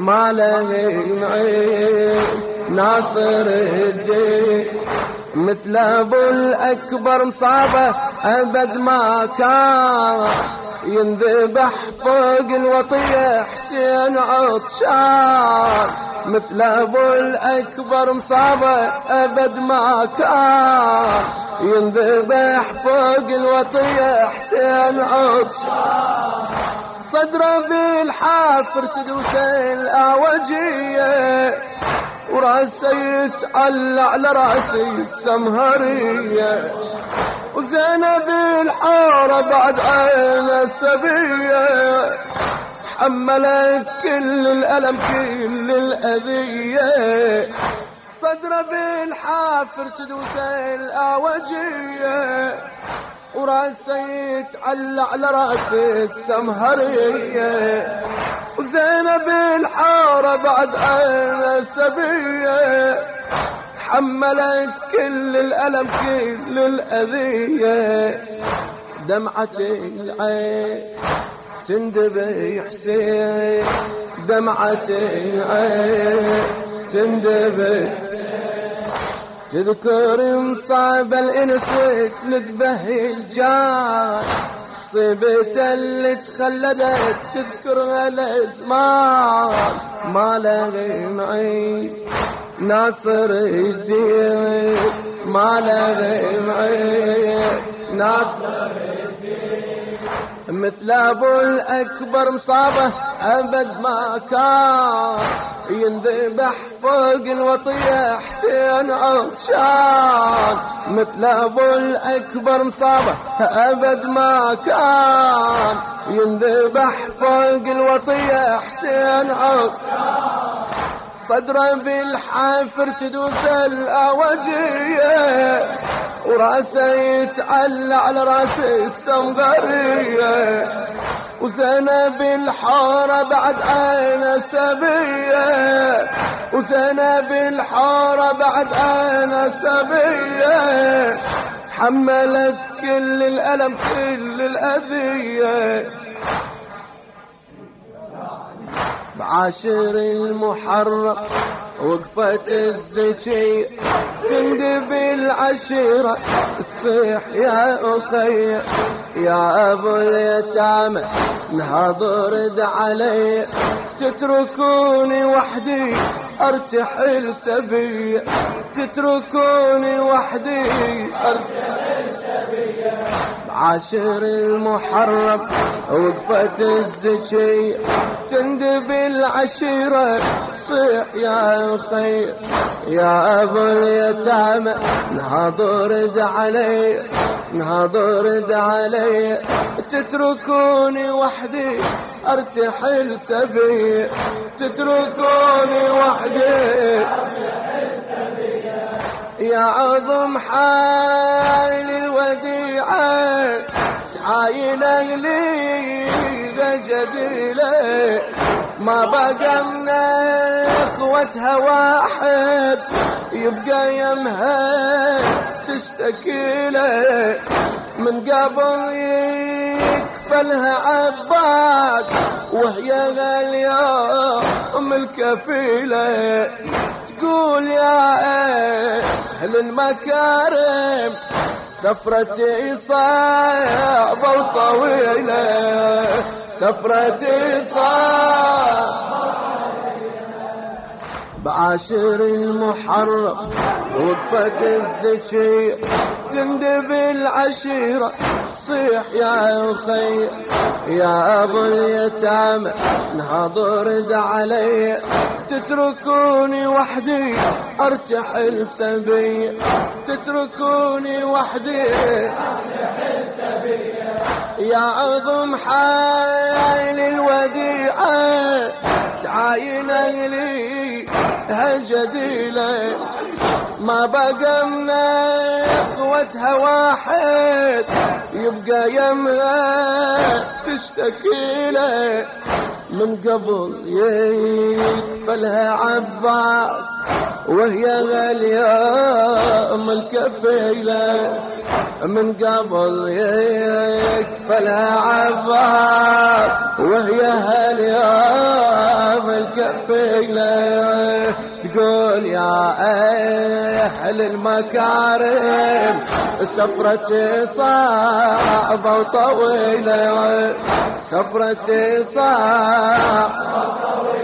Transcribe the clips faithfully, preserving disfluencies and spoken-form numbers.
ما له عين ناصر الدين مثل ابو الاكبر مصابه ابد ما كان ينذبح فوق الوطيه حسين عطشان مثل ابو الاكبر مصابه ابد ما كان ينذبح فوق الوطيه حسين عطشان صدره بالحافر تدوس الاعوجيه وراسه يتعلى على راسي السمهريه وزينب الحاره بعد عين السبيه تحملت كل الالم كل الاذيه صدره بالحافر تدوس الاعوجيه وراسه يتعلى على راسي السمهريه وزينب الحاره بعد عين السبيه تحملت كل الالم كل الاذيه دمعه العين تندبي حسين دمعه العين تندبي تذكر مصاب الانس وتندبه الجان صيبته اللي تخلدت تذكرها الازمان ما له معين ناصر الدين ما له معين ناصر الدين مثل ابو الاكبر مصابه ابد ما كان ينذبح فوق الوطيه حسين عطشان مثل ابو الاكبر مصابه ابد ما كان ينذبح فوق الوطيه حسين عطشان صدره بالحافر تدوس الاعوجيه وراسه يتعلى على راس السمغريه وزينب الحاره بعد عين سبيه وزينب الحاره بعد عين سبيه حملت كل الالم كل الاذيه بعاشر المحرم وقفت الزكية تندبي العشيرة تصيح يا أخي يا أبو اليتامى نهض رد علي تتركوني وحدي أرتحل سبية تتركوني وحدي أرتحل سبية بعاشر المحرم وقفت الزكية تندبي العشيرة صيح يا خير يا ابو اليتامى نهض رد علي نهض رد علي تتركوني وحدي ارتحل سبي تتركوني وحدي يا عظم حال الوديعة تعاين اهلي ذا جديله ما بقى من اخوتها واحد يبقى يمها تشتكي له من قبل يكفلها عباس وهي غالية ام الكفيلة تقول يا اهل المكارم سفرتي صعبة وطويلة سفرتي صعبة بعاشر المحرم وقفت الزكية تندبي العشيرة صيح يا خير يا ابو اليتامى نهض رد علي تتركوني وحدي ارتحل سبية تتركوني وحدي ارتحل سبية يا عظم حال الوديعة تعاين اهلي هالجديلة ما بقى من اخوتها واحد يبقى يمها تشتكي له من قبل يكفلها عباس وهي غالية ام الكفيلة من قبل يكفلها عباس وهي هاليوم الكفيلة تقول يا أهل المكارم سفرتي صعبة وطويلة سفرتي صعبة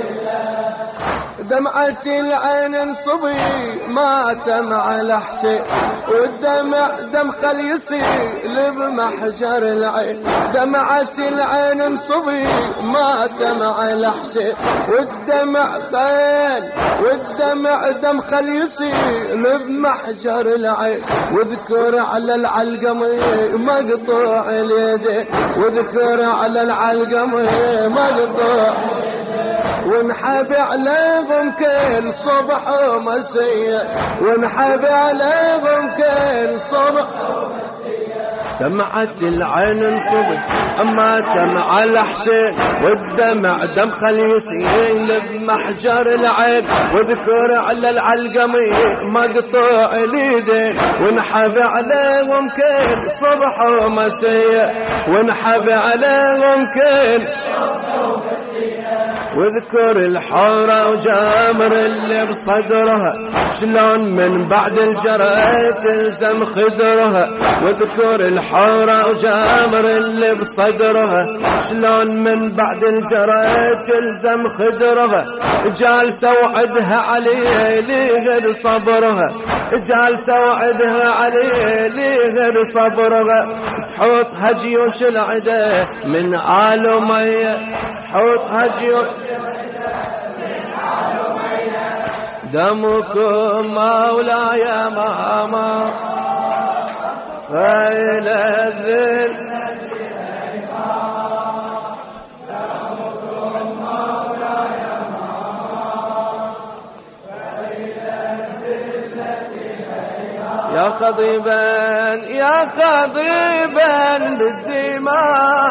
دمعة العين انصبي ما تمع لحشي والدمع دم خل يسيل بمحجر العين دمعة العين انصبي ما تمع لحشي والدمع خيل والدمع دم خل يسيل بمحجر العين واذكر على العلقمي مقطوع اليدين واذكر على العلقمي مقطوع ونحب عليهم كل صبح ومسية ونحب عليهم كل صبح دمعة العين انصبت أما تمع الحسين والدمع دم خل يسيل بمحجر العين واذكر على العلقمي مقطوع اليدين ونحب عليهم كل صبح ومسية ونحب عليهم كل واذكر الحورة وجامر اللي بصدرها شلون من بعد الجرى تلزم خدرها واذكر الحورة وجامر اللي بصدرها شلون من بعد الجرى تلزم خدرها جالسة وعدها عليه لي غير صبرها جالسة وعدها عليه لي غير صبرها تحوطها جيوش العدا من آل مية تحوطها جيوش دمكم مولاي ماما غير الذل يا خضيبا يا خضيبا بالدماء